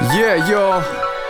Yeah, y'all.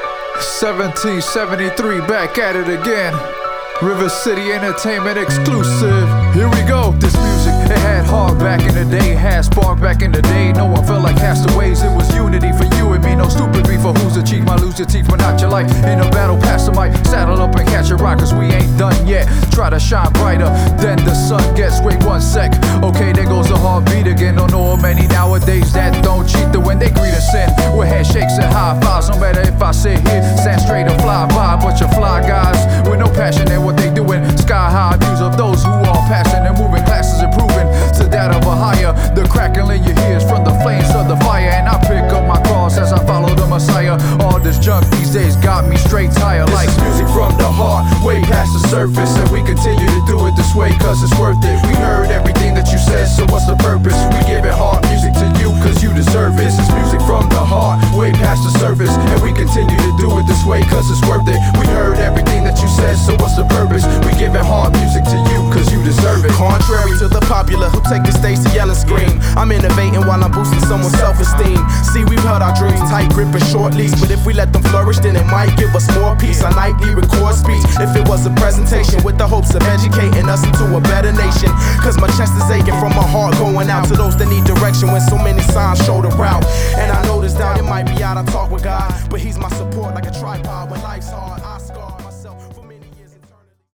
1773, back at it again. River City Entertainment exclusive. Here we go. This music, it had heart back in the day, had spark back in the day. No one felt like castaways. It was unity for you and me. No stupid beef for who's the chief. Might lose your teeth, but not your life. In a battle, pass the mic, saddle up and catch a rock, cause we ain't done yet. Try to shine brighter than the sun gets. Wait 1 sec. Okay, there goes the heartbeat again. Don't know many nowadays that don't cheat the when they greet us in. With handshakes and high fives. No matter if I sit here, stand straight or fly by. But you fly guys with no passion in what they doing. Sky high views of those who are passing and moving, classes improving to that of a higher. The crackling you hear is from the flames of the fire, and I pick up my cross as I follow the Messiah. All this junk these days got me straight tired. Like music from the heart, way past the surface, and we continue to do it this way cause it's worth it. We heard everything that you said, so what's the purpose? We give it hard music to you cause you deserve it. This is music from the heart, way past the surface, and we continue to do it this way cause it's worth it. We heard everything that you said, so what's the purpose? We give it hard music to you cause you deserve it. Contrary to the popular who take the stage to yell and scream, I'm innovating while I'm boosting someone's self-esteem. See, we've held our dreams tight, grip and short leash, but if we let them flourish, then it might give us more peace. I nightly record speech if it was a presentation with the hopes of educating us into a better nation. Cause my chest is aching from my heart going out to those that need direction when so many signs show the route. And I know this doubt, it might be out, I talk with God, but he's my support like a tripod when life's hard.